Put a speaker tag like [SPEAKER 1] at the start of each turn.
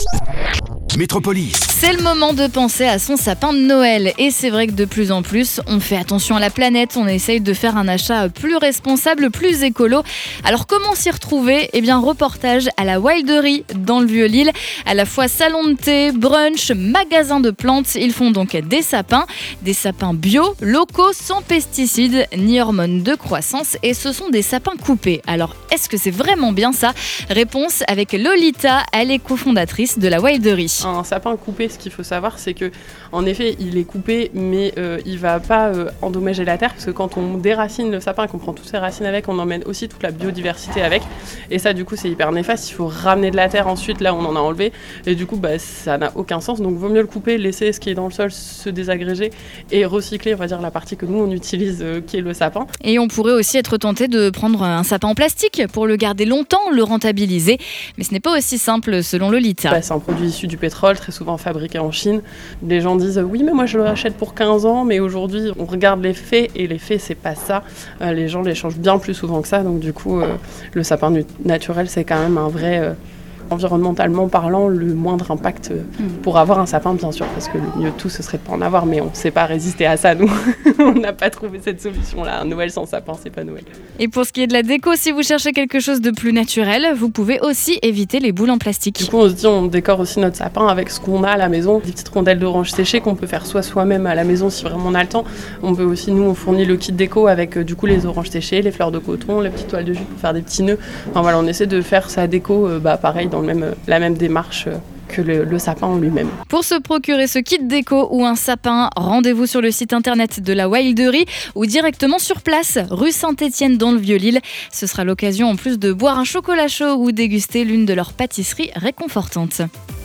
[SPEAKER 1] Métropolis.
[SPEAKER 2] C'est le moment de penser à son sapin de Noël. Et c'est vrai que de plus en plus, on fait attention à la planète. On essaye de faire un achat plus responsable, plus écolo. Alors comment s'y retrouver ? Reportage à la Wilderie dans le Vieux-Lille. À la fois salon de thé, brunch, magasin de plantes. Ils font donc des sapins bio, locaux, sans pesticides ni hormones de croissance. Et ce sont des sapins coupés. Alors est-ce que c'est vraiment bien ça ? Réponse avec Lolita, elle est cofondatrice de la Wilderie.
[SPEAKER 3] Un sapin coupé, ce qu'il faut savoir, c'est que en effet, il est coupé, mais il va pas endommager la terre, parce que quand on déracine le sapin et qu'on prend toutes ses racines avec, on emmène aussi toute la biodiversité avec. Et ça, du coup, c'est hyper néfaste. Il faut ramener de la terre ensuite, là, on en a enlevé. Et du coup, ça n'a aucun sens. Donc, vaut mieux le couper, laisser ce qui est dans le sol se désagréger et recycler, on va dire, la partie que nous, on utilise, qui est le sapin.
[SPEAKER 2] Et on pourrait aussi être tenté de prendre un sapin en plastique pour le garder longtemps, le rentabiliser. Mais ce n'est pas aussi simple, selon Lolita.
[SPEAKER 3] C'est un produit issu du pétrole, très souvent fabriqué en Chine. Les gens disent oui, mais moi je le rachète pour 15 ans, mais aujourd'hui on regarde les faits et les faits c'est pas ça. Les gens les changent bien plus souvent que ça, donc du coup le sapin naturel c'est quand même un vrai, environnementalement parlant, le moindre impact pour avoir un sapin, bien sûr, parce que le mieux de tout ce serait de pas en avoir, mais on ne sait pas résister à ça, nous. On n'a pas trouvé cette solution-là. Un Noël sans sapin, c'est pas Noël.
[SPEAKER 2] Et pour ce qui est de la déco, si vous cherchez quelque chose de plus naturel, vous pouvez aussi éviter les boules en plastique.
[SPEAKER 3] Du coup, on se dit, on décore aussi notre sapin avec ce qu'on a à la maison, des petites rondelles d'orange séchées qu'on peut faire soit soi-même à la maison si vraiment on a le temps. On peut aussi, nous, on fournit le kit déco avec du coup les oranges séchées, les fleurs de coton, les petites toiles de jute pour faire des petits nœuds. Enfin voilà, on essaie de faire sa déco, pareil, dans la même démarche que le sapin en lui-même.
[SPEAKER 2] Pour se procurer ce kit déco ou un sapin, rendez-vous sur le site internet de la Wilderie ou directement sur place, rue Saint-Étienne dans le Vieux-Lille. Ce sera l'occasion en plus de boire un chocolat chaud ou déguster l'une de leurs pâtisseries réconfortantes.